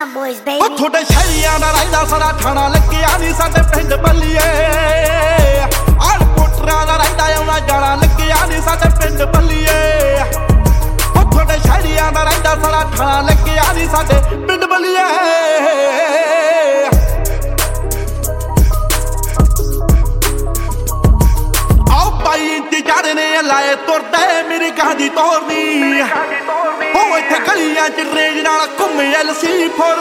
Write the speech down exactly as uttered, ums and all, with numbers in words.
Boys, baby. ਉਹ ਤੁਹਾਡੇ ਸ਼ਹਿਰੀਆਂ ਦਾ ਰਹਿੰਦਾ ਸਾਰਾ ਠਾਣਾ ਲੱਗਿਆ ਨਹੀਂ ਸਾਡੇ ਪਿੰਡ ਬੱਲੀਏ ਆਲ ਪੁੱਟਰਾਂ ਦਾ ਰਹਿੰਦਾ ਆਉਣਾ ਜਾਣਾ ਲੱਗਿਆ ਨਹੀਂ ਸਾਡੇ ਪਿੰਡ ਬੱਲੀਏ ਉਹ ਤੁਹਾਡੇ ਸ਼ਹਿਰੀਆਂ ਦਾ ਰਹਿੰਦਾ ਸਾਰਾ ਠਾਣਾ ਲੱਗਿਆ ਨਹੀਂ ਸਾਡੇ ਪਿੰਡ ਬੱਲੀਏ ਆਓ ਬਾਈ ਇੰਤਜ਼ਾਰ ਨੇ ਲਾਏ ਤੁਰਦੇ ਮੇਰੀ ਕਹਾਣੀ ਤੋਰਨੀ ਉਹ ਇੱਥੇ ਗਲੀਆਂ ਚ ਰੇਂਜ ਨਾਲ ਘੁੰਮੇ ਐਲ ਸੀ ਫੋਰ